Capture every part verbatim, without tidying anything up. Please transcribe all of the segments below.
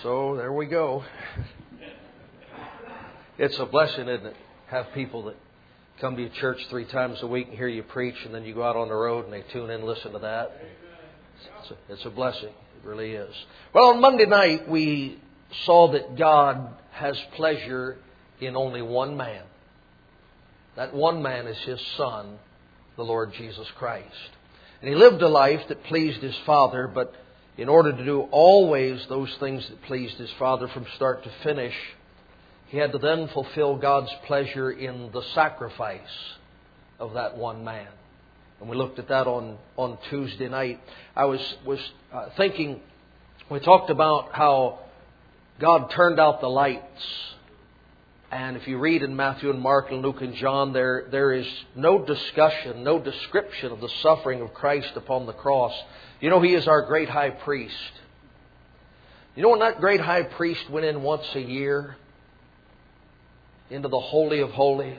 So there we go. It's a blessing, isn't it? Have people that come to your church three times a week and hear you preach, and then you go out on the road and they tune in and listen to that. It's a, it's a blessing. It really is. Well, on Monday night, we saw that God has pleasure in only one man. That one man is His Son, the Lord Jesus Christ. And He lived a life that pleased His Father, but in order to do always those things that pleased His Father from start to finish, He had to then fulfill God's pleasure in the sacrifice of that one man. And we looked at that on, on Tuesday night. I was, was uh, thinking, we talked about how God turned out the lights. And if you read in Matthew and Mark and Luke and John, there, there is no discussion, no description of the suffering of Christ upon the cross. You know, He is our great high priest. You know, when that great high priest went in once a year into the Holy of Holies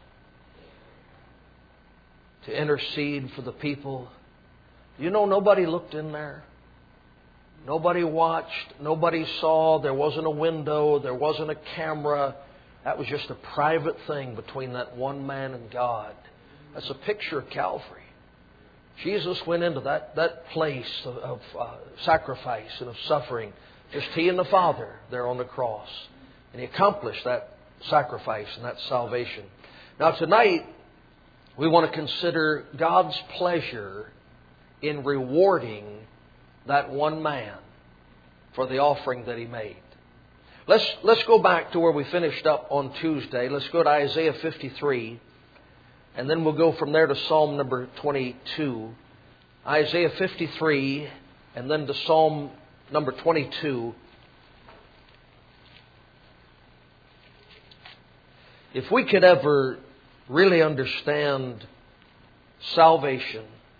to intercede for the people, you know, nobody looked in there. Nobody watched. Nobody saw. There wasn't a window. There wasn't a camera. That was just a private thing between that one man and God. That's a picture of Calvary. Jesus went into that, that place of, of uh, sacrifice and of suffering. Just He and the Father there on the cross. And He accomplished that sacrifice and that salvation. Now tonight, we want to consider God's pleasure in rewarding that one man for the offering that He made. Let's, let's go back to where we finished up on Tuesday. Let's go to Isaiah fifty-three. And then we'll go from there to Psalm number twenty-two. Isaiah fifty-three and then to Psalm number twenty-two. If we could ever really understand salvation,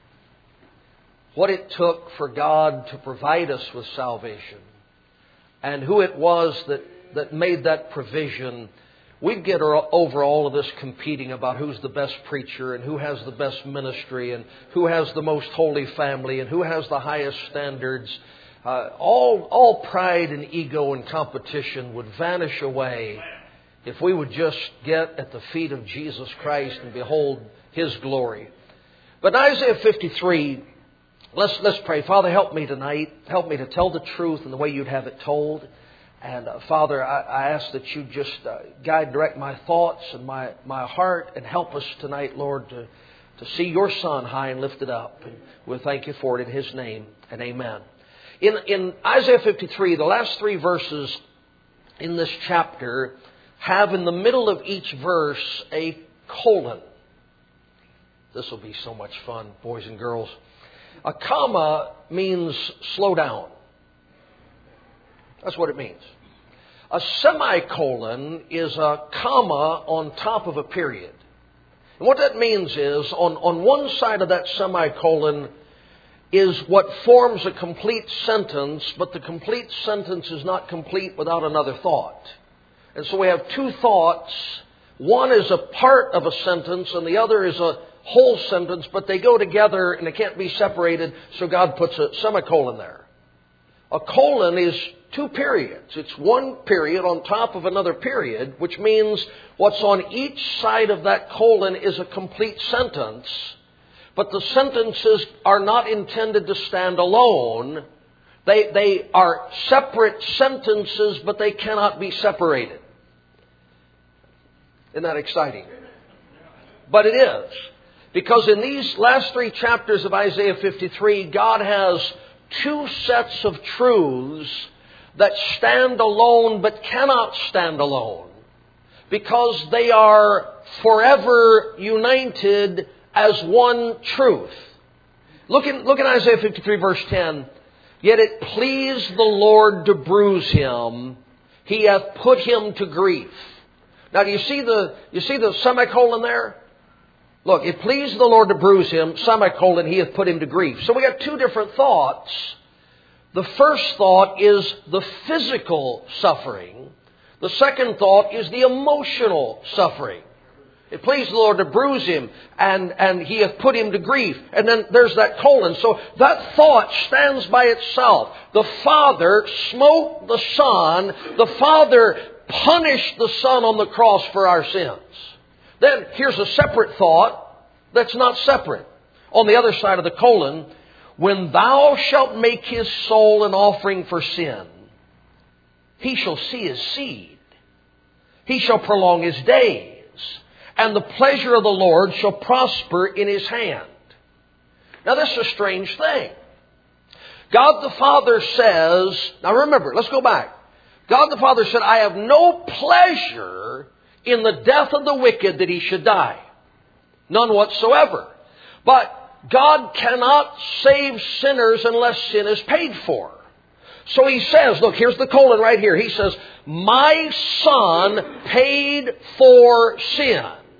what it took for God to provide us with salvation, and who it was that, that made that provision, we'd get over all of this competing about who's the best preacher and who has the best ministry and who has the most holy family and who has the highest standards. Uh, all, all pride and ego and competition would vanish away if we would just get at the feet of Jesus Christ and behold His glory. But in Isaiah fifty-three, let's, let's pray. Father, help me tonight. Help me to tell the truth in the way You'd have it told. And uh, Father, I, I ask that You just uh, guide, direct my thoughts and my, my heart, and help us tonight, Lord, to, to see Your Son high and lifted up. And we'll thank You for it in His name, and amen. In, in Isaiah fifty-three, the last three verses in this chapter have in the middle of each verse a colon. This will be so much fun, boys and girls. A comma means slow down. That's what it means. A semicolon is a comma on top of a period. And what that means is, on, on one side of that semicolon is what forms a complete sentence, but the complete sentence is not complete without another thought. And so we have two thoughts. One is a part of a sentence and the other is a whole sentence, but they go together and they can't be separated, so God puts a semicolon there. A colon is two periods. It's one period on top of another period, which means what's on each side of that colon is a complete sentence, but the sentences are not intended to stand alone. They, they are separate sentences, but they cannot be separated. Isn't that exciting? But it is. Because in these last three chapters of Isaiah fifty-three, God has two sets of truths that stand alone but cannot stand alone, because they are forever united as one truth. Look in, look in Isaiah fifty-three verse ten. Yet it pleased the Lord to bruise him. He hath put him to grief. Now do you see the, you see the semicolon there? Look, it pleased the Lord to bruise him, semicolon, He hath put him to grief. So we got two different thoughts. The first thought is the physical suffering. The second thought is the emotional suffering. It pleased the Lord to bruise him, and, and he hath put him to grief. And then there's that colon. So that thought stands by itself. The Father smote the Son. The Father punished the Son on the cross for our sins. Then here's a separate thought that's not separate. On the other side of the colon, when thou shalt make his soul an offering for sin, he shall see his seed. He shall prolong his days. And the pleasure of the Lord shall prosper in his hand. Now this is a strange thing. God the Father says, now remember, let's go back. God the Father said, I have no pleasure in the death of the wicked that he should die. None whatsoever. But God cannot save sinners unless sin is paid for. So he says, look, here's the colon right here. He says, my Son paid for sin.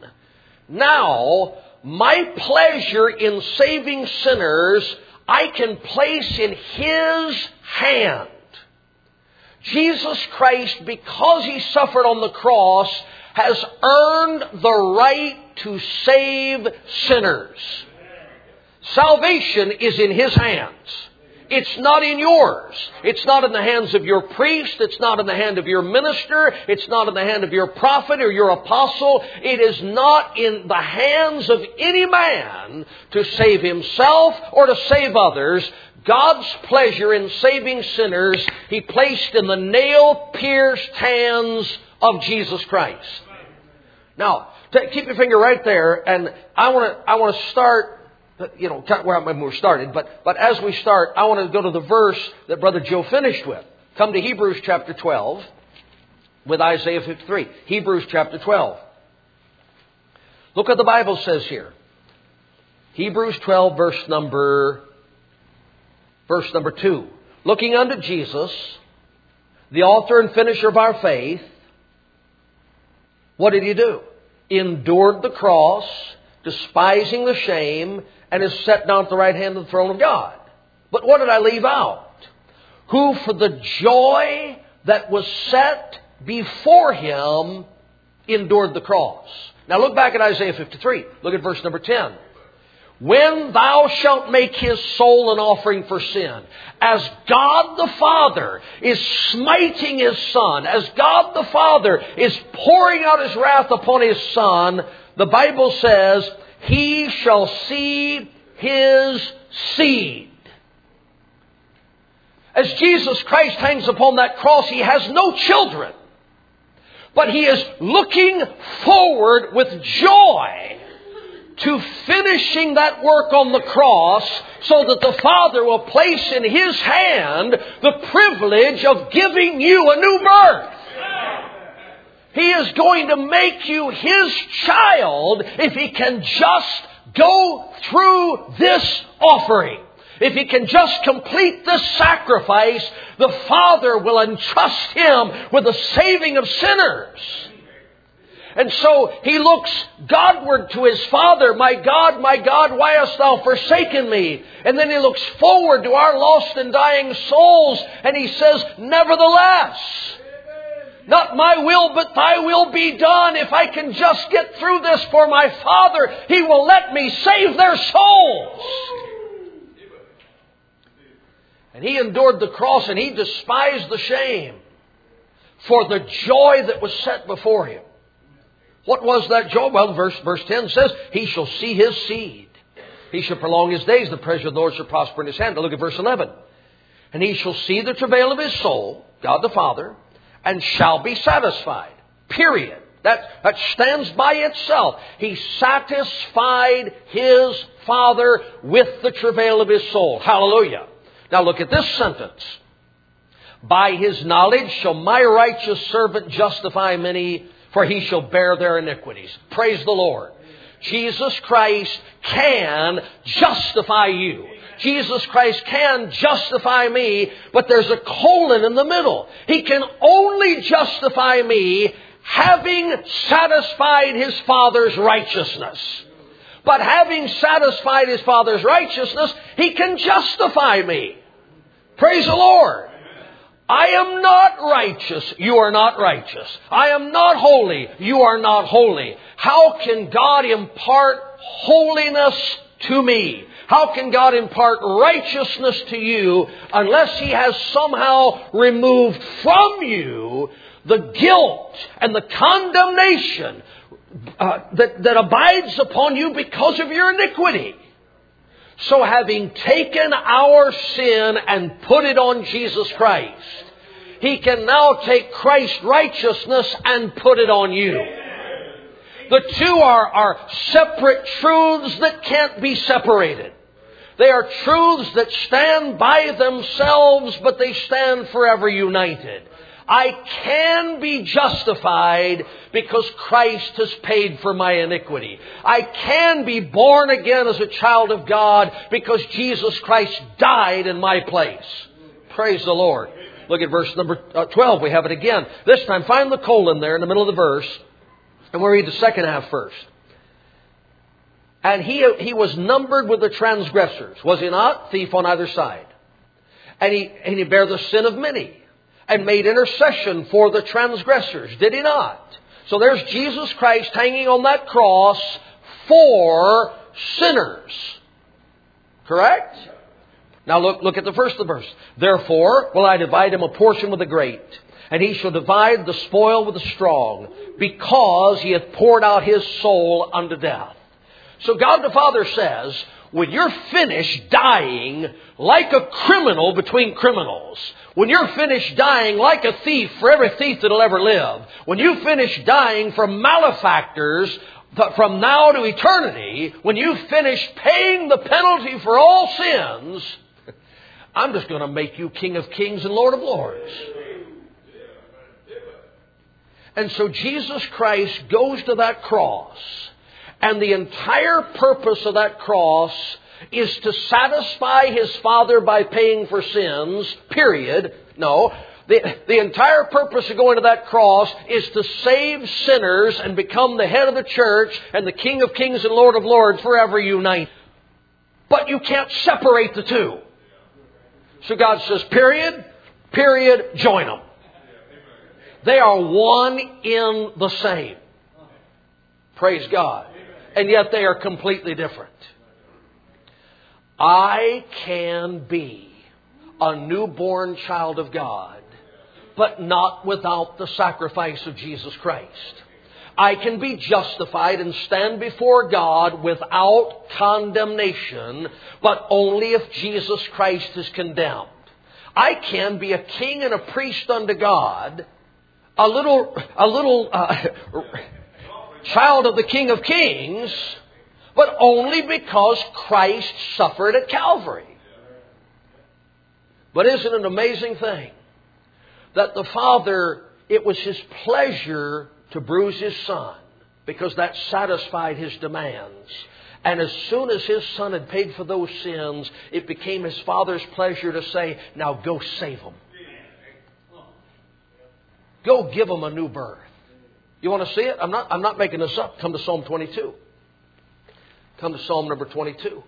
Now, my pleasure in saving sinners, I can place in his hand. Jesus Christ, because he suffered on the cross, has earned the right to save sinners. Salvation is in his hands. It's not in yours. It's not in the hands of your priest. It's not in the hand of your minister. It's not in the hand of your prophet or your apostle. It is not in the hands of any man to save himself or to save others. God's pleasure in saving sinners, he placed in the nail-pierced hands of Jesus Christ. Now, keep your finger right there, and I want to I want to start. You know, where we started, but, but as we start, I want to go to the verse that Brother Joe finished with. Come to Hebrews chapter twelve with Isaiah fifty-three. Hebrews chapter twelve. Look what the Bible says here. Hebrews twelve verse number, verse number two. Looking unto Jesus, the author and finisher of our faith, what did he do? Endured the cross, despising the shame, and is set down at the right hand of the throne of God. But what did I leave out? Who for the joy that was set before him endured the cross. Now look back at Isaiah fifty-three. Look at verse number ten. When thou shalt make his soul an offering for sin, as God the Father is smiting his Son, as God the Father is pouring out his wrath upon his Son, the Bible says, he shall see his seed. As Jesus Christ hangs upon that cross, he has no children. But he is looking forward with joy to finishing that work on the cross so that the Father will place in his hand the privilege of giving you a new birth. He is going to make you his child if he can just go through this offering. If he can just complete this sacrifice, the Father will entrust him with the saving of sinners. And so he looks Godward to his Father. My God, my God, why hast thou forsaken me? And then he looks forward to our lost and dying souls. And he says, nevertheless, not my will, but thy will be done. If I can just get through this for my Father, he will let me save their souls. And he endured the cross and he despised the shame for the joy that was set before him. What was that joy? Well, verse, verse ten says, he shall see his seed. He shall prolong his days. The pleasure of the Lord shall prosper in his hand. Now look at verse eleven. And he shall see the travail of his soul, God the Father, and shall be satisfied. Period. That, that stands by itself. He satisfied his Father with the travail of his soul. Hallelujah. Now look at this sentence. By his knowledge shall my righteous servant justify many, for he shall bear their iniquities. Praise the Lord. Jesus Christ can justify you. Jesus Christ can justify me, but there's a colon in the middle. He can only justify me having satisfied his Father's righteousness. But having satisfied his Father's righteousness, he can justify me. Praise the Lord. I am not righteous. You are not righteous. I am not holy. You are not holy. How can God impart holiness to me? How can God impart righteousness to you unless He has somehow removed from you the guilt and the condemnation uh, that, that abides upon you because of your iniquity? So having taken our sin and put it on Jesus Christ, He can now take Christ's righteousness and put it on you. The two are, are separate truths that can't be separated. They are truths that stand by themselves, but they stand forever united. I can be justified because Christ has paid for my iniquity. I can be born again as a child of God because Jesus Christ died in my place. Praise the Lord. Look at verse number twelve. We have it again. This time, find the colon there in the middle of the verse. And we'll read the second half first. And he, he was numbered with the transgressors. Was he not? Thief on either side. And he, and he bare the sin of many. And made intercession for the transgressors. Did he not? So there's Jesus Christ hanging on that cross for sinners. Correct? Now look, look at the first of the verse. Therefore will I divide him a portion with the great, and he shall divide the spoil with the strong, because he hath poured out his soul unto death. So God the Father says, when you're finished dying like a criminal between criminals, when you're finished dying like a thief for every thief that'll ever live, when you finish dying for malefactors from now to eternity, when you finish paying the penalty for all sins, I'm just going to make you King of Kings and Lord of Lords. And so Jesus Christ goes to that cross, and the entire purpose of that cross is to satisfy His Father by paying for sins, period. No. The, the entire purpose of going to that cross is to save sinners and become the head of the church and the King of Kings and Lord of Lords forever united. But you can't separate the two. So God says, period, period, join them. They are one in the same. Praise God. And yet they are completely different. I can be a newborn child of God, but not without the sacrifice of Jesus Christ. I can be justified and stand before God without condemnation, but only if Jesus Christ is condemned. I can be a king and a priest unto God, a little, a little uh, child of the King of Kings, but only because Christ suffered at Calvary. But isn't it an amazing thing that the Father, it was His pleasure to bruise His Son because that satisfied His demands. And as soon as His Son had paid for those sins, it became His Father's pleasure to say, now go save them. Go give them a new birth. You want to see it? I'm not, I'm not making this up. Come to Psalm twenty-two. Come to Psalm number twenty-two.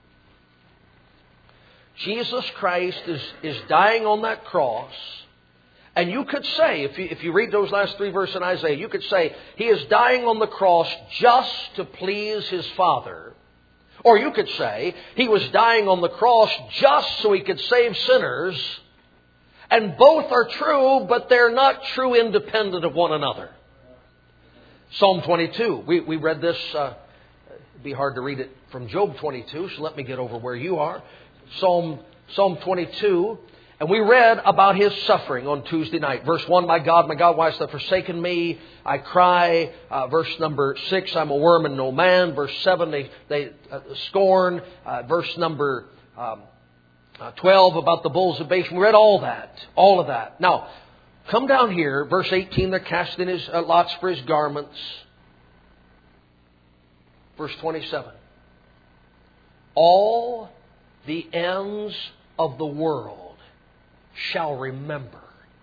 Jesus Christ is, is dying on that cross. And you could say, if you, if you read those last three verses in Isaiah, you could say, He is dying on the cross just to please His Father. Or you could say, He was dying on the cross just so He could save sinners. And both are true, but they're not true independent of one another. Psalm twenty-two. We, we read this. Uh, it'd be hard to read it from Job twenty-two, so let me get over where you are. Psalm, Psalm twenty-two. And we read about His suffering on Tuesday night. Verse one, my God, my God, why hast thou forsaken me? I cry. Uh, verse number six, I'm a worm and no man. Verse seven, they, they uh, scorn. Uh, verse number um, uh, twelve, about the bulls of Bashan. We read all that. All of that. Now, come down here. Verse eighteen, they're casting his uh, lots for His garments. Verse twenty-seven. All the ends of the world shall remember.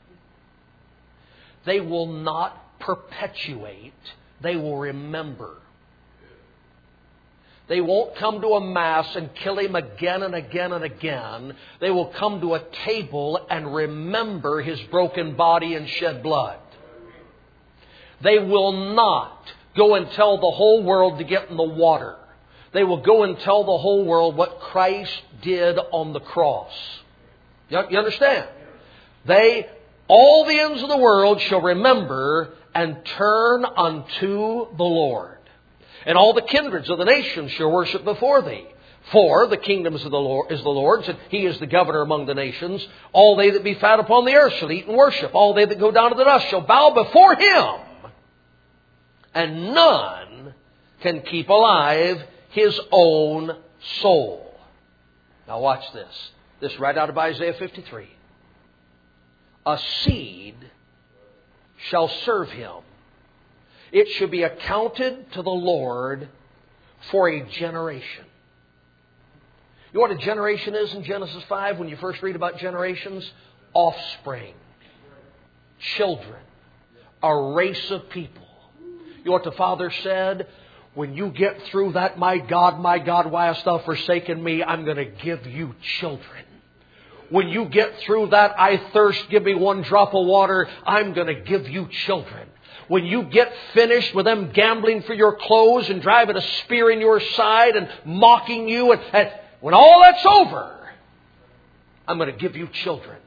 They will not perpetuate. They will remember. They won't come to a Mass and kill Him again and again and again. They will come to a table and remember His broken body and shed blood. They will not go and tell the whole world to get in the water. They will go and tell the whole world what Christ did on the cross. You understand? They, all the ends of the world shall remember and turn unto the Lord. And all the kindreds of the nations shall worship before Thee. For the kingdom is the Lord, is the Lord's, and He is the governor among the nations. All they that be fat upon the earth shall eat and worship. All they that go down to the dust shall bow before Him. And none can keep alive his own soul. Now watch this. This is right out of Isaiah fifty-three. A seed shall serve him. It should be accounted to the Lord for a generation. You know what a generation is in Genesis five when you first read about generations? Offspring. Children. A race of people. You know what the Father said? When you get through that, my God, my God, why hast thou forsaken me? I'm going to give you children. When you get through that, I thirst, give me one drop of water, I'm going to give you children. When you get finished with them gambling for your clothes and driving a spear in your side and mocking you, and, and when all that's over, I'm going to give you children.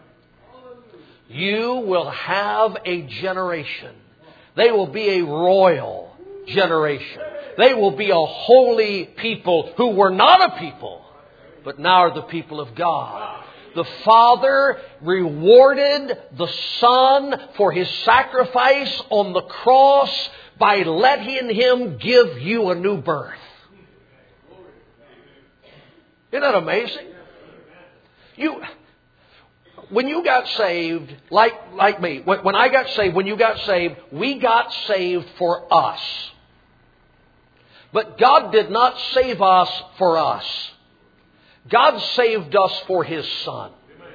You will have a generation. They will be a royal generation. They will be a holy people who were not a people, but now are the people of God. The Father rewarded the Son for His sacrifice on the cross by letting Him give you a new birth. Isn't that amazing? You, when you got saved, like, like me, when, when I got saved, when you got saved, we got saved for us. But God did not save us for us. God saved us for His Son.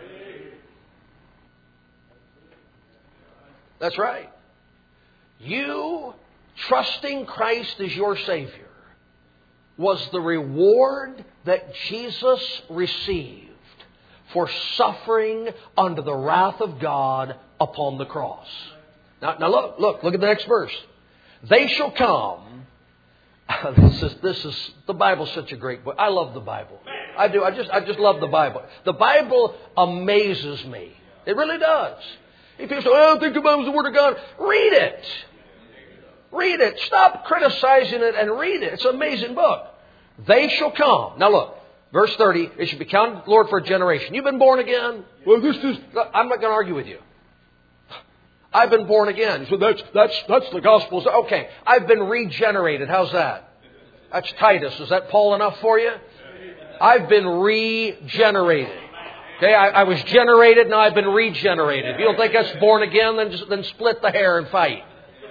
That's right. You trusting Christ as your Savior was the reward that Jesus received for suffering under the wrath of God upon the cross. Now, now look, look, look at the next verse. They shall come. This is, this is, the Bible's such a great book. I love the Bible. I do. I just, I just love the Bible. The Bible amazes me. It really does. If people say, I don't think the Bible's the Word of God. Read it. Read it. Stop criticizing it and read it. It's an amazing book. They shall come. Now look, verse thirty, it should be counted, Lord, for a generation. You've been born again? Well, this is, I'm not going to argue with you. I've been born again. So that's, that's, that's the gospel. Okay, I've been regenerated. How's that? That's Titus. Is that Paul enough for you? I've been regenerated. Okay, I, I was generated, now I've been regenerated. If you don't think that's born again, then, just, then split the hair and fight.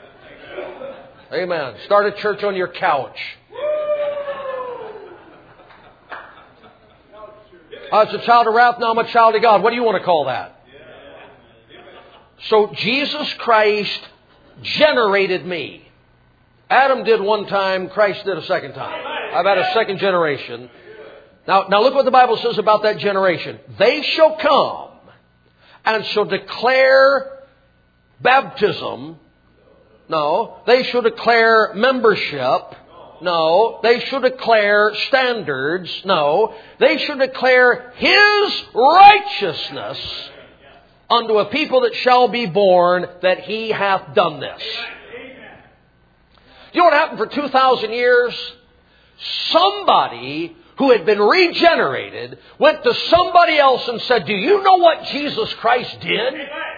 Amen. Start a church on your couch. I was a child of wrath, now I'm a child of God. What do you want to call that? So Jesus Christ generated me. Adam did one time, Christ did a second time. I've had a second generation. Now, now look what the Bible says about that generation. They shall come and shall declare baptism. No. They shall declare membership. No. They shall declare standards. No. They shall declare His righteousness unto a people that shall be born, that He hath done this. You know what happened for two thousand years? Somebody who had been regenerated went to somebody else and said, do you know what Jesus Christ did?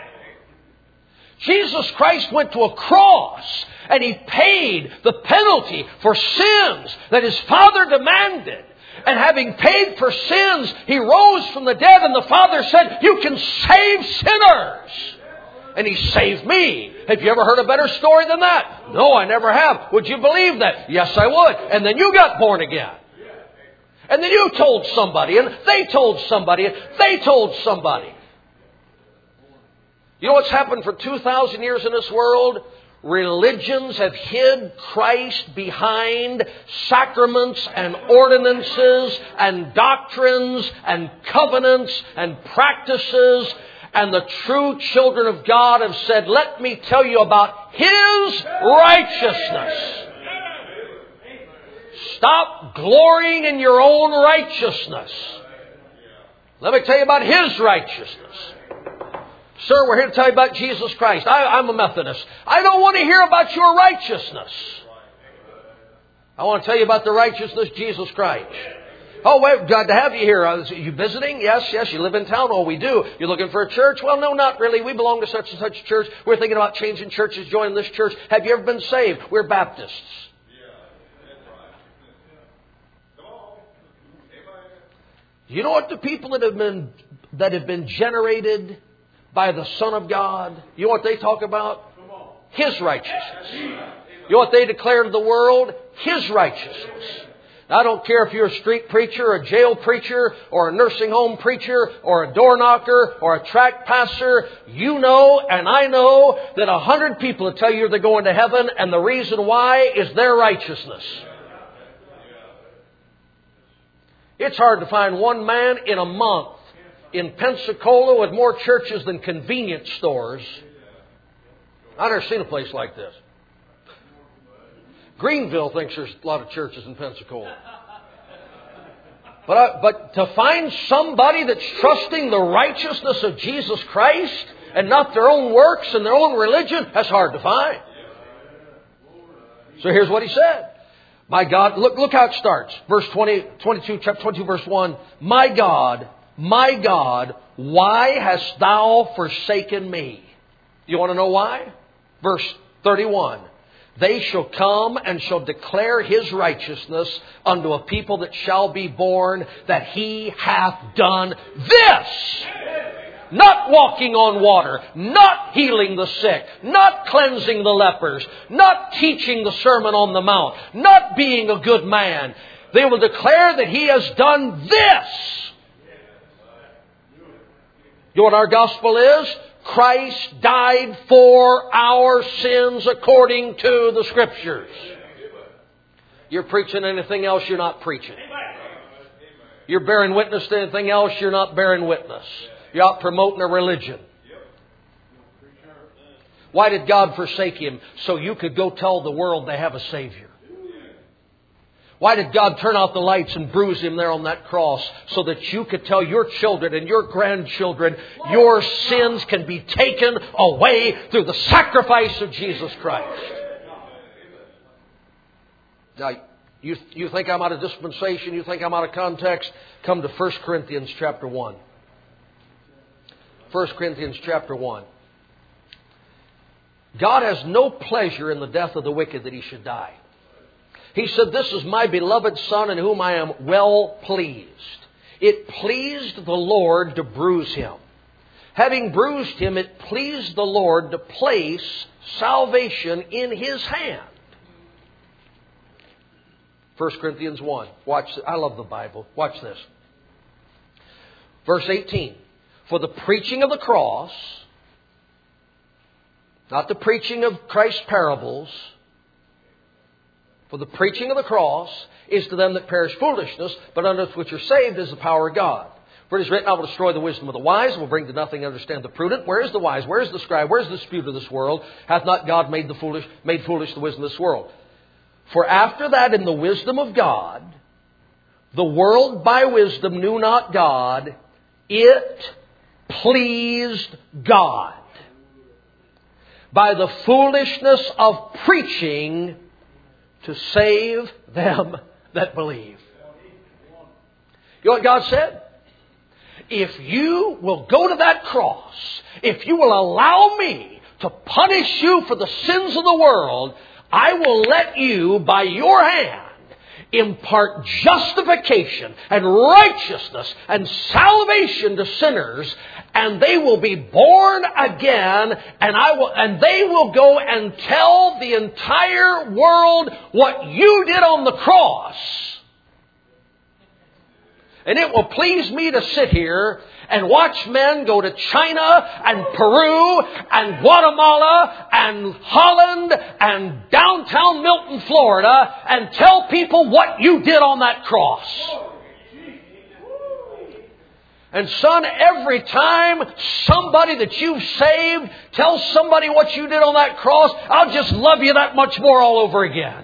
Jesus Christ went to a cross and He paid the penalty for sins that His Father demanded. And having paid for sins, He rose from the dead, and the Father said, you can save sinners. And He saved me. Have you ever heard a better story than that? No, I never have. Would you believe that? Yes, I would. And then you got born again. And then you told somebody, and they told somebody, and they told somebody. You know what's happened for two thousand years in this world? religions have hid Christ behind sacraments and ordinances and doctrines and covenants and practices. And the true children of God have said, let me tell you about His righteousness. Stop glorying in your own righteousness. Let me tell you about His righteousness. Sir, we're here to tell you about Jesus Christ. I, I'm a Methodist. I don't want to hear about your righteousness. I want to tell you about the righteousness of Jesus Christ. Oh, well, glad to have you here. Are you visiting? Yes, yes. You live in town? Oh, we do. You're looking for a church? Well, no, not really. We belong to such and such church. We're thinking about changing churches, joining this church. Have you ever been saved? We're Baptists. You know what the people that have been that have been generated by the Son of God, you know what they talk about? His righteousness. You know what they declare to the world? His righteousness. I don't care if you're a street preacher, or a jail preacher, or a nursing home preacher, or a door knocker, or a tract passer. You know, and I know, that a hundred people will tell you they're going to heaven, and the reason why is their righteousness. It's hard to find one man in a month in Pensacola with more churches than convenience stores. I've never seen a place like this. Greenville thinks there's a lot of churches in Pensacola. But, I, but to find somebody that's trusting the righteousness of Jesus Christ and not their own works and their own religion, that's hard to find. So here's what he said. My God, look, look how it starts. Verse twenty, twenty-two, chapter twenty-two, verse one. My God, my God, why hast thou forsaken me? You want to know why? Verse thirty-one. They shall come and shall declare His righteousness unto a people that shall be born, that He hath done this. Not walking on water, not healing the sick, not cleansing the lepers, not teaching the Sermon on the Mount, not being a good man. They will declare that He has done this. You know what our gospel is? Christ died for our sins according to the Scriptures. You're preaching anything else, you're not preaching. You're bearing witness to anything else, you're not bearing witness. You're out promoting a religion. Why did God forsake Him? So you could go tell the world they have a Savior. Why did God turn out the lights and bruise Him there on that cross? So that you could tell your children and your grandchildren your sins can be taken away through the sacrifice of Jesus Christ. Now, you, you think I'm out of dispensation? You think I'm out of context? Come to First Corinthians chapter one. First Corinthians chapter one. God has no pleasure in the death of the wicked, that he should die. He said, this is my beloved Son in whom I am well pleased. It pleased the Lord to bruise him. Having bruised him, it pleased the Lord to place salvation in his hand. First Corinthians one. Watch. I love the Bible. Watch this. Verse eighteen. For the preaching of the cross, not the preaching of Christ's parables, for the preaching of the cross is to them that perish foolishness, but unto us which are saved is the power of God. For it is written, I will destroy the wisdom of the wise, and will bring to nothing understand the prudent. Where is the wise? Where is the scribe? Where is the dispute of this world? Hath not God made the foolish, made foolish the wisdom of this world? For after that, in the wisdom of God, the world by wisdom knew not God. It pleased God by the foolishness of preaching to save them that believe. You know what God said? If you will go to that cross, if you will allow me to punish you for the sins of the world, I will let you, by your hand, impart justification and righteousness and salvation to sinners, and they will be born again, and I will, and they will go and tell the entire world what you did on the cross. And it will please me to sit here and watch men go to China and Peru and Guatemala and Holland and downtown Milton, Florida, and tell people what you did on that cross. And son, every time somebody that you've saved tells somebody what you did on that cross, I'll just love you that much more all over again.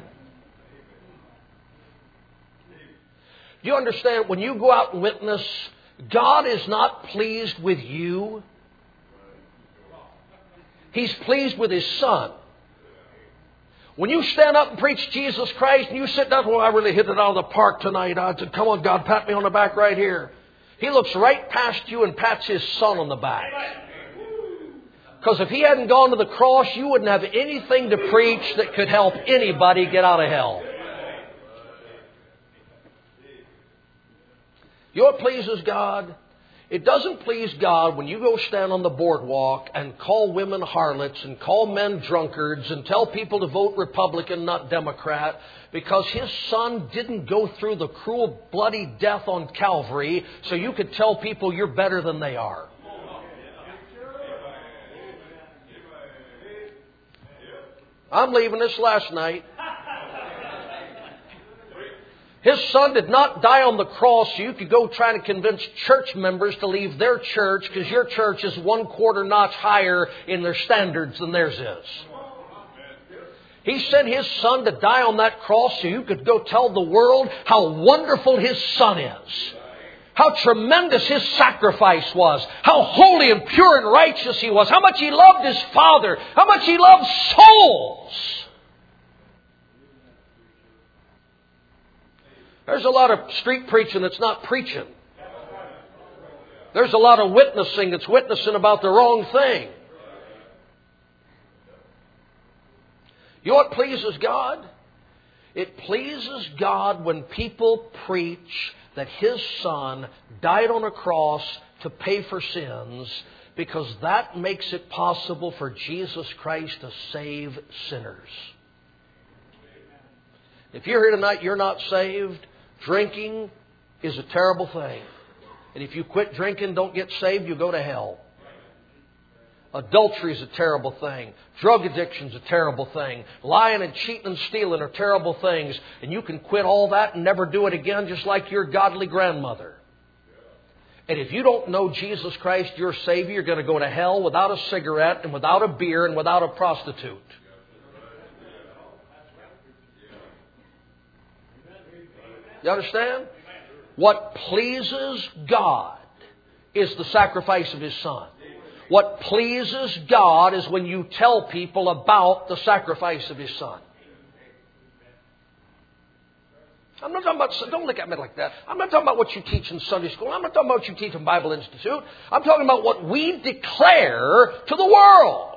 Do you understand? When you go out and witness, God is not pleased with you. He's pleased with His Son. When you stand up and preach Jesus Christ and you sit down, well, I really hit it out of the park tonight. I said, come on, God, pat me on the back right here. He looks right past you and pats His Son on the back. Because if He hadn't gone to the cross, you wouldn't have anything to preach that could help anybody get out of hell. You know what pleases God? It doesn't please God when you go stand on the boardwalk and call women harlots and call men drunkards and tell people to vote Republican, not Democrat, because His Son didn't go through the cruel, bloody death on Calvary so you could tell people you're better than they are. I'm leaving this last night. His Son did not die on the cross so you could go try to convince church members to leave their church because your church is one quarter notch higher in their standards than theirs is. He sent His Son to die on that cross so you could go tell the world how wonderful His Son is. How tremendous His sacrifice was. How holy and pure and righteous He was. How much He loved His Father. How much He loved souls. There's a lot of street preaching that's not preaching. There's a lot of witnessing that's witnessing about the wrong thing. You know what pleases God? It pleases God when people preach that His Son died on a cross to pay for sins, because that makes it possible for Jesus Christ to save sinners. If you're here tonight, you're not saved, drinking is a terrible thing. And if you quit drinking, don't get saved, you'll go to hell. Adultery is a terrible thing. Drug addiction is a terrible thing. Lying and cheating and stealing are terrible things. And you can quit all that and never do it again, just like your godly grandmother. And if you don't know Jesus Christ, your Savior, you're going to go to hell without a cigarette and without a beer and without a prostitute. You understand? What pleases God is the sacrifice of His Son. What pleases God is when you tell people about the sacrifice of His Son. I'm not talking about, don't look at me like that. I'm not talking about what you teach in Sunday school. I'm not talking about what you teach in Bible Institute. I'm talking about what we declare to the world.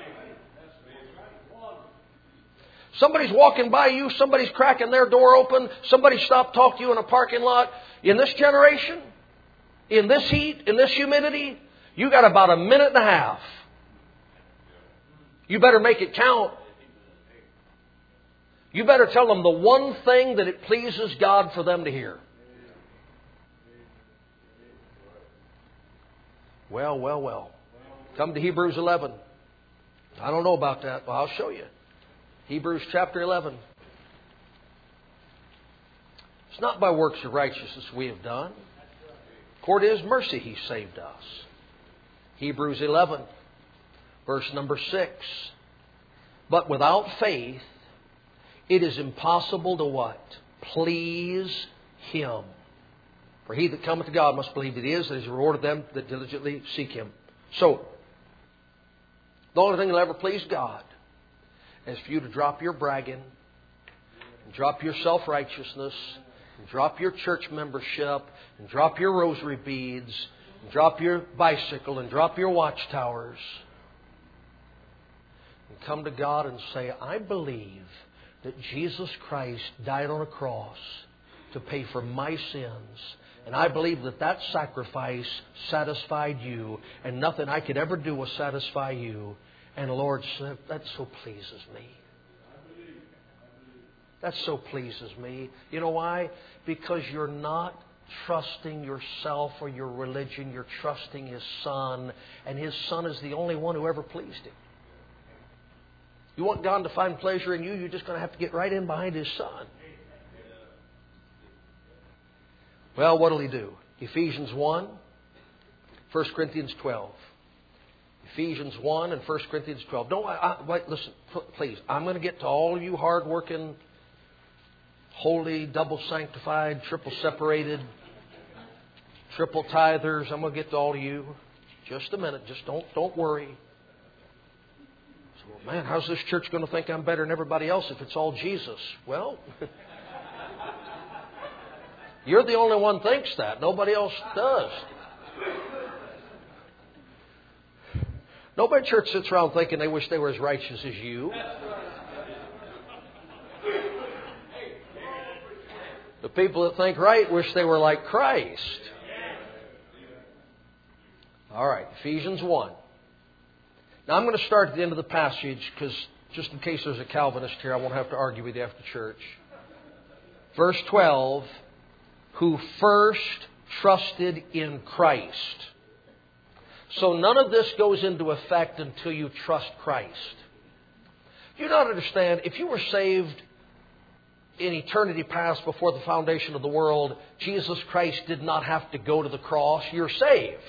Somebody's walking by you, somebody's cracking their door open, somebody stopped talking to you in a parking lot. In this generation, in this heat, in this humidity, you got about a minute and a half. You better make it count. You better tell them the one thing that it pleases God for them to hear. Well, well, well. Come to Hebrews eleven. I don't know about that, but I'll show you. Hebrews chapter eleven. It's not by works of righteousness we have done. According to His mercy He saved us. Hebrews eleven, verse number six. But without faith, it is impossible to what? Please Him. For he that cometh to God must believe that He is, and He is a reward of them that diligently seek Him. So, the only thing that will ever please God is for you to drop your bragging, and drop your self-righteousness, and drop your church membership, and drop your rosary beads, and drop your bicycle, and drop your watchtowers, and come to God and say, I believe that Jesus Christ died on a cross to pay for my sins. And I believe that that sacrifice satisfied you, and nothing I could ever do will satisfy you. And the Lord said, that so pleases me. That so pleases me. You know why? Because you're not trusting yourself or your religion. You're trusting His Son. And His Son is the only one who ever pleased Him. You want God to find pleasure in you, you're just going to have to get right in behind His Son. Well, what will He do? Ephesians one, First Corinthians twelve. Ephesians one and First Corinthians twelve. Don't, I, I, wait, listen, please. I'm going to get to all you hard-working, holy, double sanctified, triple separated, triple tithers. I'm going to get to all of you. Just a minute. Just don't don't worry. So, well, man, how's this church going to think I'm better than everybody else if it's all Jesus? Well, you're the only one who thinks that. Nobody else does. Nobody in church sits around thinking they wish they were as righteous as you. The people that think right wish they were like Christ. All right, Ephesians one. Now I'm going to start at the end of the passage because just in case there's a Calvinist here, I won't have to argue with you after church. Verse twelve, who first trusted in Christ. So none of this goes into effect until you trust Christ. Do you not understand? If you were saved in eternity past before the foundation of the world, Jesus Christ did not have to go to the cross. You're saved.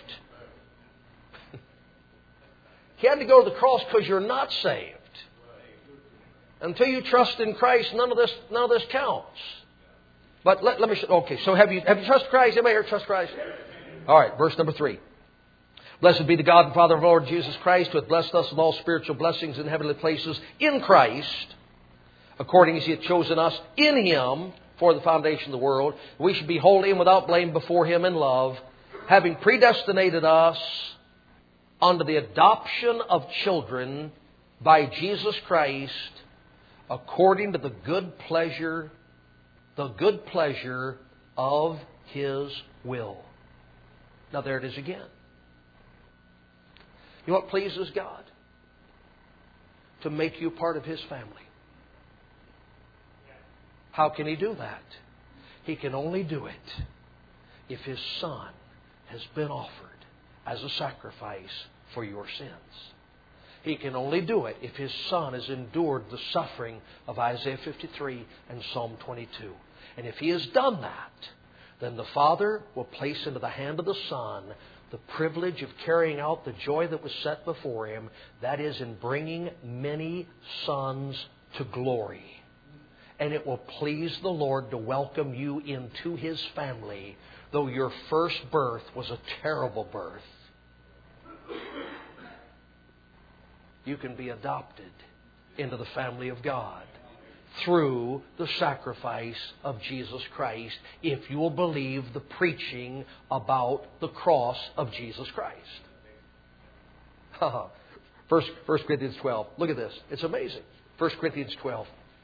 He had to go to the cross because you're not saved. Until you trust in Christ, none of this, none of this counts. But let, let me. Okay, so have you have you trusted Christ? Anybody here trust Christ? All right, verse number three. Blessed be the God and Father of our Lord Jesus Christ, who hath blessed us with all spiritual blessings in heavenly places in Christ, according as He hath chosen us in Him for the foundation of the world. We should be holy and without blame before Him in love, having predestinated us unto the adoption of children by Jesus Christ, according to the good pleasure, the good pleasure of His will. Now there it is again. You know what pleases God? To make you part of His family. How can He do that? He can only do it if His Son has been offered as a sacrifice for your sins. He can only do it if His Son has endured the suffering of Isaiah fifty-three and Psalm twenty-two. And if He has done that, then the Father will place into the hand of the Son the privilege of carrying out the joy that was set before Him, that is, in bringing many sons to glory. And it will please the Lord to welcome you into His family, though your first birth was a terrible birth. You can be adopted into the family of God through the sacrifice of Jesus Christ, if you will believe the preaching about the cross of Jesus Christ. First, First Corinthians twelve. Look at this. It's amazing. First Corinthians twelve.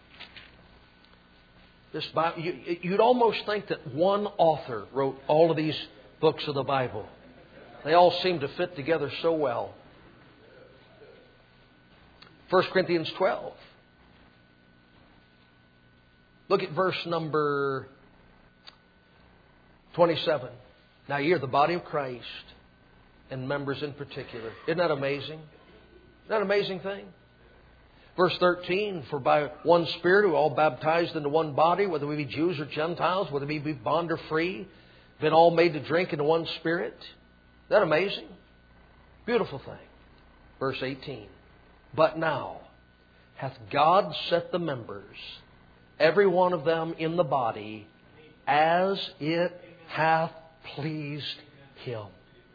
This Bible, you, you'd almost think that one author wrote all of these books of the Bible. They all seem to fit together so well. First Corinthians twelve. Look at verse number twenty-seven. Now you're the body of Christ and members in particular. Isn't that amazing? Isn't that an amazing thing? Verse thirteen, for by one Spirit we are all baptized into one body, whether we be Jews or Gentiles, whether we be bond or free, been all made to drink into one Spirit. Isn't that amazing? Beautiful thing. Verse eighteen, but now hath God set the members, every one of them in the body, as it hath pleased Him.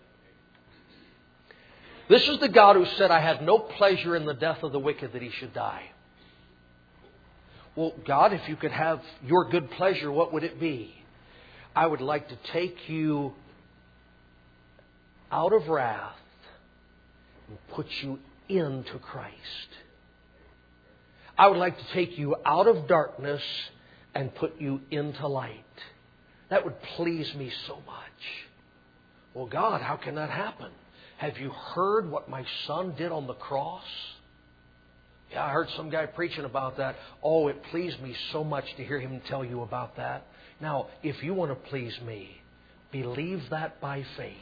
This is the God who said, I have no pleasure in the death of the wicked, that he should die. Well, God, if you could have your good pleasure, what would it be? I would like to take you out of wrath and put you into Christ. I would like to take you out of darkness and put you into light. That would please me so much. Well, God, how can that happen? Have you heard what my Son did on the cross? Yeah, I heard some guy preaching about that. Oh, it pleased me so much to hear him tell you about that. Now, if you want to please me, Believe that by faith.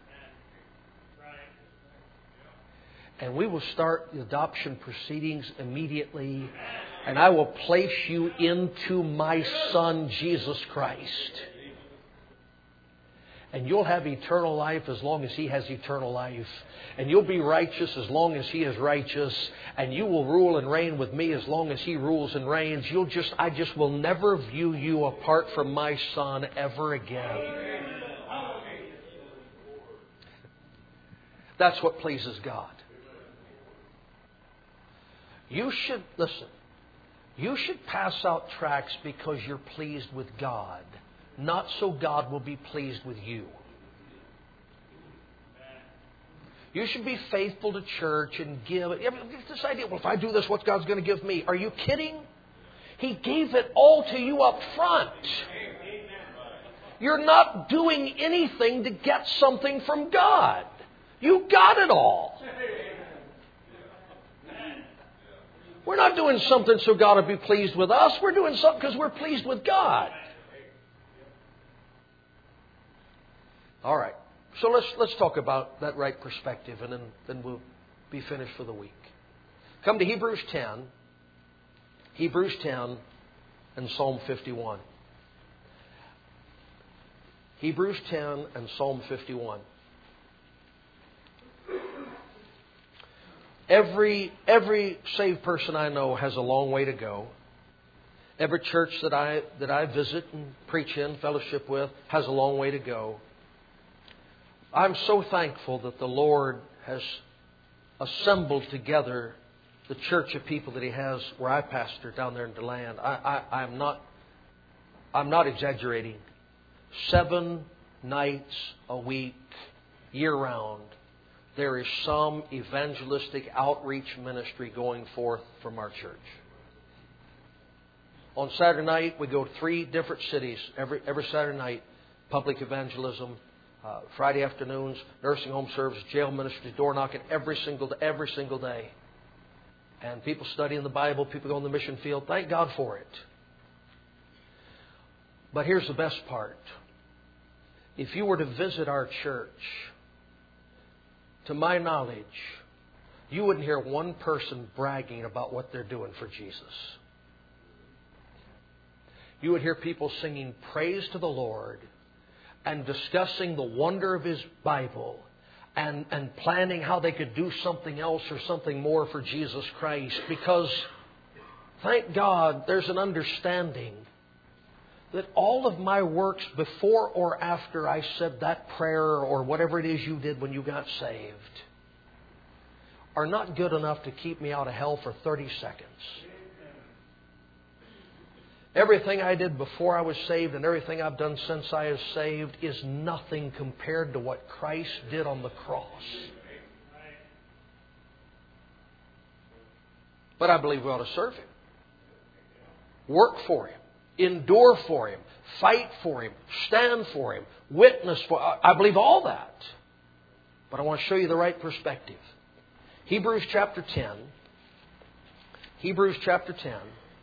And we will start the adoption proceedings immediately. And I will place you into my Son, Jesus Christ. And you'll have eternal life as long as He has eternal life. And you'll be righteous as long as He is righteous. And you will rule and reign with me as long as He rules and reigns. You'll just, I just will never view you apart from my Son ever again. That's what pleases God. You should, listen, you should pass out tracts because you're pleased with God, not so God will be pleased with you. You should be faithful to church and give. This idea, well, if I do this, what's God's going to give me? Are you kidding? He gave it all to you up front. You're not doing anything to get something from God. You got it all. We're not doing something so God will be pleased with us. We're doing something because we're pleased with God. All right. So let's let's talk about that right perspective, and then, then we'll be finished for the week. Come to Hebrews ten. Hebrews ten and Psalm fifty-one. Hebrews ten and Psalm fifty-one. Every every saved person I know has a long way to go. Every church that I that I visit and preach in, fellowship with, has a long way to go. I'm so thankful that the Lord has assembled together the church of people that He has where I pastor down there in DeLand. I, I, I'm not I'm not exaggerating. Seven nights a week, year round, there is some evangelistic outreach ministry going forth from our church. On Saturday night, we go to three different cities every every Saturday night. Public evangelism. Uh, Friday afternoons, nursing home service, jail ministry, door knocking every single every single day. And people studying the Bible, people go in the mission field. Thank God for it. But here's the best part. If you were to visit our church, to my knowledge, you wouldn't hear one person bragging about what they're doing for Jesus. You would hear people singing praise to the Lord and discussing the wonder of His Bible and, and planning how they could do something else or something more for Jesus Christ. Because, thank God, there's an understanding that all of my works before or after I said that prayer or whatever it is you did when you got saved are not good enough to keep me out of hell for thirty seconds. Everything I did before I was saved and everything I've done since I was saved is nothing compared to what Christ did on the cross. But I believe we ought to serve Him. Work for Him. Endure for Him. Fight for Him. Stand for Him. Witness for Him. I believe all that. But I want to show you the right perspective. Hebrews chapter ten. Hebrews chapter ten.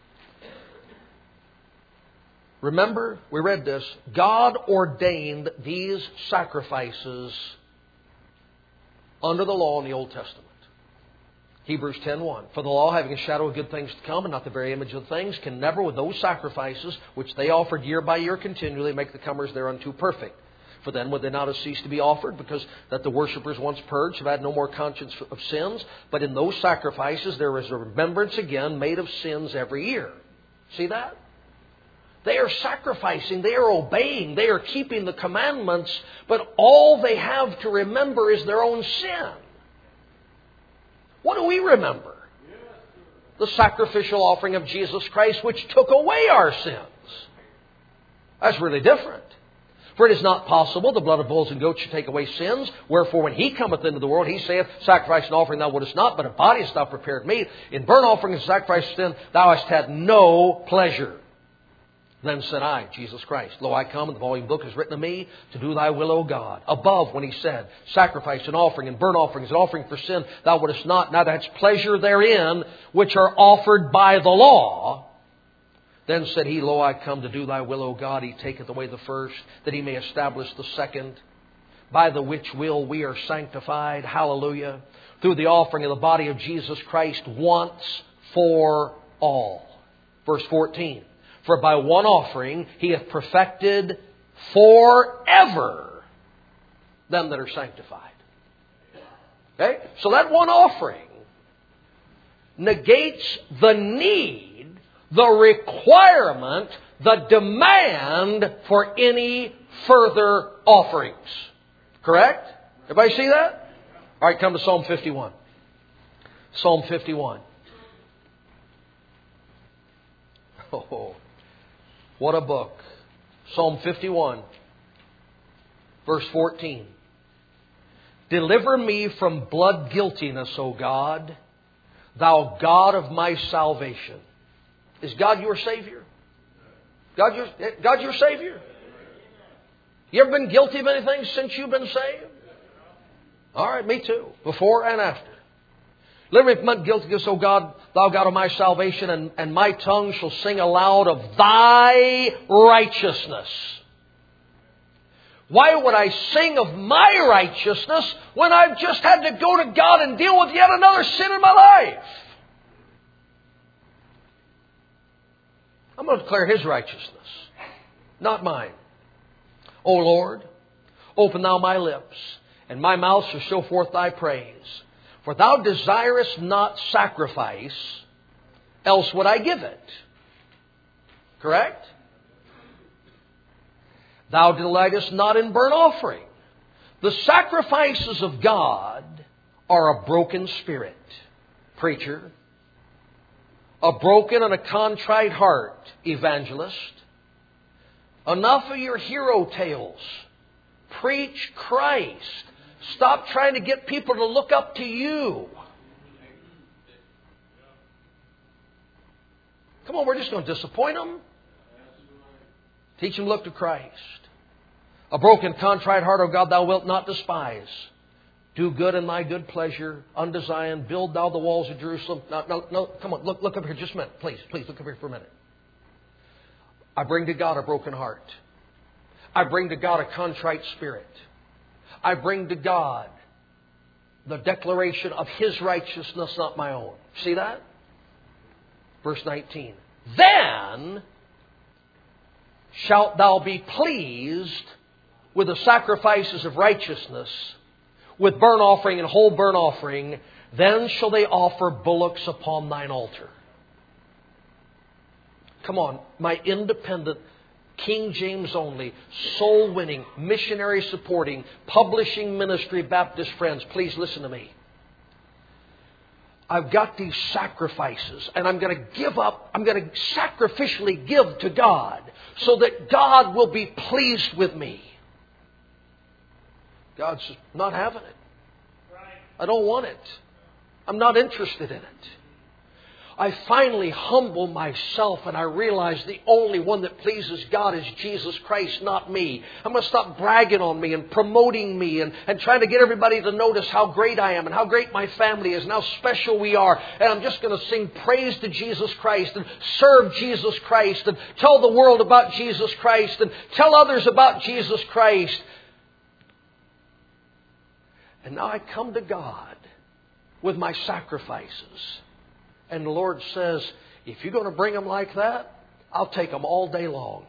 Remember, we read this. God ordained these sacrifices under the law in the Old Testament. Hebrews ten one. For the law, having a shadow of good things to come and not the very image of things, can never with those sacrifices which they offered year by year continually make the comers thereunto perfect. For then would they not have ceased to be offered, because that the worshippers once purged have had no more conscience of sins. But in those sacrifices there is a remembrance again made of sins every year. See that? They are sacrificing, they are obeying, they are keeping the commandments, but all they have to remember is their own sin. What do we remember? The sacrificial offering of Jesus Christ, which took away our sins. That's really different. For it is not possible the blood of bulls and goats should take away sins. Wherefore when He cometh into the world, He saith, sacrifice and offering thou wouldest not, but a body hast thou prepared me. In burnt offering and sacrifice of sin thou hast had no pleasure. Then said I, Jesus Christ, Lo, I come, and the volume book is written of me, to do Thy will, O God. Above, when He said, sacrifice and offering and burnt offerings and offering for sin, thou wouldest not, neither hadst pleasure therein, which are offered by the law. Then said he, Lo, I come to do thy will, O God. He taketh away the first, that he may establish the second, by the which will we are sanctified. Hallelujah. Through the offering of the body of Jesus Christ once for all. Verse fourteen. For by one offering he hath perfected forever them that are sanctified. Okay? So that one offering negates the need, the requirement, the demand for any further offerings. Correct? Everybody see that? All right, come to Psalm fifty-one. Psalm fifty-one. Oh, what a book. Psalm fifty-one, verse fourteen. Deliver me from blood guiltiness, O God, Thou God of my salvation. Is God your Savior? God your, God your Savior? You ever been guilty of anything since you've been saved? All right, me too. Before and after. Deliver me from blood guiltiness, O God, Thou God of my salvation, and, and my tongue shall sing aloud of Thy righteousness. Why would I sing of my righteousness when I've just had to go to God and deal with yet another sin in my life? I'm going to declare His righteousness, not mine. O Lord, open Thou my lips, and my mouth shall show forth Thy praise. For Thou desirest not sacrifice, else would I give it. Correct? Thou delightest not in burnt offering. The sacrifices of God are a broken spirit. Preacher. A broken and a contrite heart. Evangelist. Enough of your hero tales. Preach Christ. Stop trying to get people to look up to you. Come on, we're just going to disappoint them. Teach them to look to Christ. A broken, contrite heart, O God, Thou wilt not despise. Do good in Thy good pleasure unto Zion. Build Thou the walls of Jerusalem. No, no, no. Come on, look, look up here just a minute. Please, please, look up here for a minute. I bring to God a broken heart. I bring to God a contrite spirit. I bring to God the declaration of His righteousness, not my own. See that? Verse nineteen. Then shalt thou be pleased with the sacrifices of righteousness, with burnt offering and whole burnt offering. Then shall they offer bullocks upon thine altar. Come on, my independent, King James only, soul winning, missionary supporting, publishing ministry Baptist friends, please listen to me. I've got these sacrifices, and I'm going to give up, I'm going to sacrificially give to God so that God will be pleased with me. God's not having it. I don't want it. I'm not interested in it. I finally humble myself and I realize the only one that pleases God is Jesus Christ, not me. I'm going to stop bragging on me and promoting me and, and trying to get everybody to notice how great I am and how great my family is and how special we are. And I'm just going to sing praise to Jesus Christ and serve Jesus Christ and tell the world about Jesus Christ and tell others about Jesus Christ. And now I come to God with my sacrifices. And the Lord says, if you're going to bring them like that, I'll take them all day long.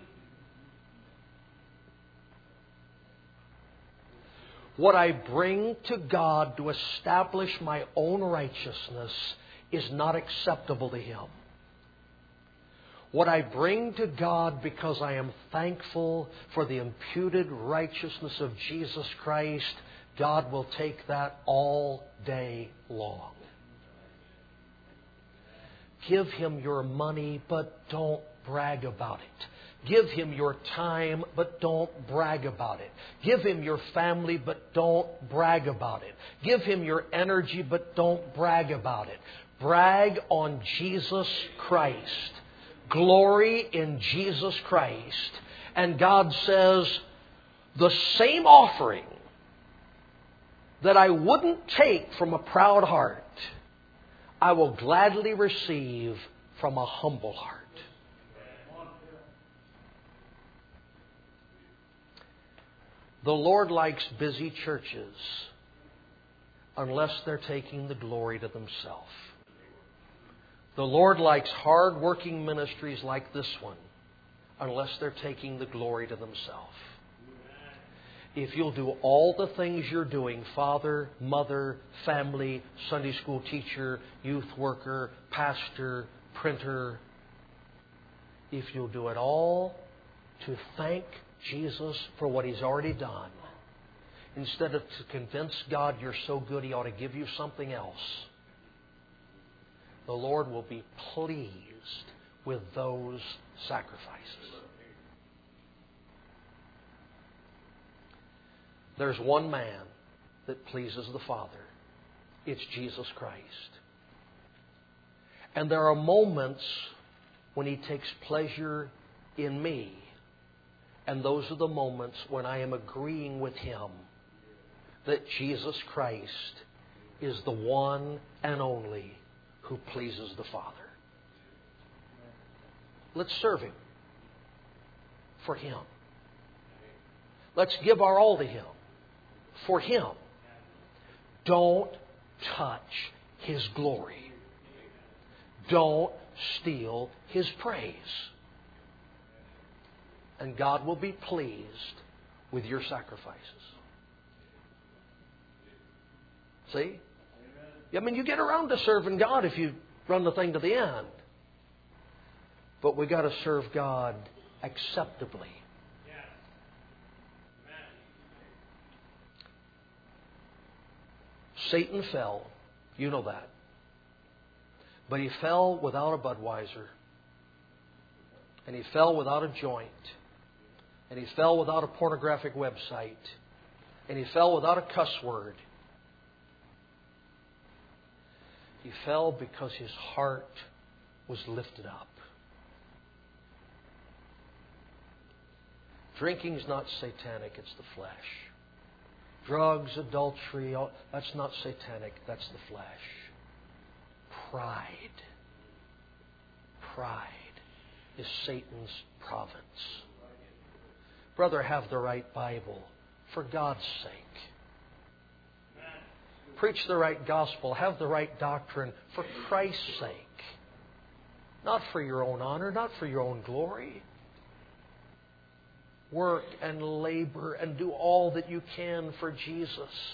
What I bring to God to establish my own righteousness is not acceptable to Him. What I bring to God because I am thankful for the imputed righteousness of Jesus Christ, God will take that all day long. Give Him your money, but don't brag about it. Give Him your time, but don't brag about it. Give Him your family, but don't brag about it. Give Him your energy, but don't brag about it. Brag on Jesus Christ. Glory in Jesus Christ. And God says, the same offering that I wouldn't take from a proud heart, I will gladly receive from a humble heart. The Lord likes busy churches unless they're taking the glory to themselves. The Lord likes hard-working ministries like this one unless they're taking the glory to themselves. If you'll do all the things you're doing, father, mother, family, Sunday school teacher, youth worker, pastor, printer, if you'll do it all to thank Jesus for what He's already done, instead of to convince God you're so good He ought to give you something else, the Lord will be pleased with those sacrifices. There's one man that pleases the Father. It's Jesus Christ. And there are moments when He takes pleasure in me. And those are the moments when I am agreeing with Him that Jesus Christ is the one and only who pleases the Father. Let's serve Him for Him. Let's give our all to Him for Him. Don't touch His glory. Don't steal His praise. And God will be pleased with your sacrifices. See? I mean, you get around to serving God if you run the thing to the end. But we got to serve God acceptably. Satan fell. You know that. But he fell without a Budweiser. And he fell without a joint. And he fell without a pornographic website. And he fell without a cuss word. He fell because his heart was lifted up. Drinking is not satanic, it's the flesh. Drugs, adultery, all, that's not satanic, that's the flesh. Pride. Pride is Satan's province. Brother, have the right Bible for God's sake. Preach the right gospel. Have the right doctrine for Christ's sake. Not for your own honor, not for your own glory. Work and labor and do all that you can for Jesus.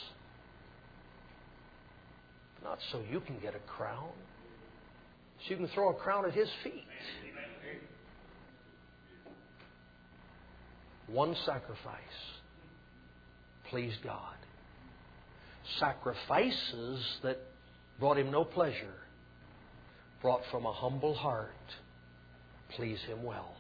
Not so you can get a crown. So you can throw a crown at His feet. One sacrifice pleased God. Sacrifices that brought Him no pleasure, brought from a humble heart, please Him well.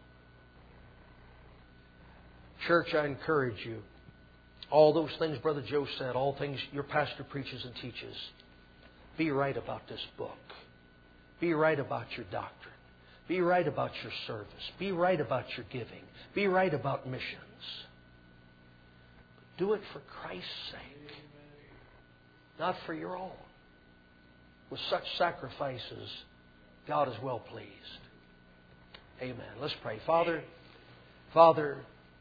Church, I encourage you, all those things Brother Joe said, all things your pastor preaches and teaches, be right about this book. Be right about your doctrine. Be right about your service. Be right about your giving. Be right about missions. But do it for Christ's sake, not for your own. With such sacrifices, God is well pleased. Amen. Let's pray. Father, Father,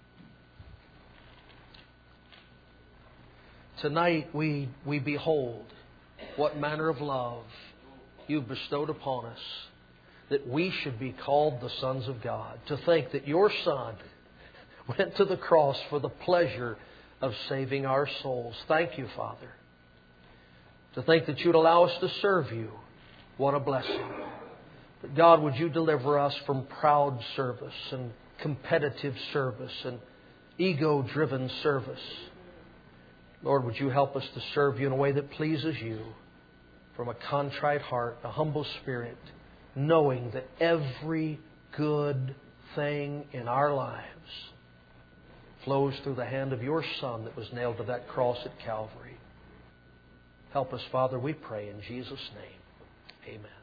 tonight we, we behold what manner of love You've bestowed upon us, that we should be called the sons of God. To think that Your Son went to the cross for the pleasure of saving our souls. Thank You, Father. To think that You'd allow us to serve You. What a blessing. But God, would You deliver us from proud service and competitive service and ego-driven service. Lord, would You help us to serve You in a way that pleases You, from a contrite heart, a humble spirit, knowing that every good thing in our lives flows through the hand of Your Son that was nailed to that cross at Calvary. Help us, Father, we pray in Jesus' name. Amen.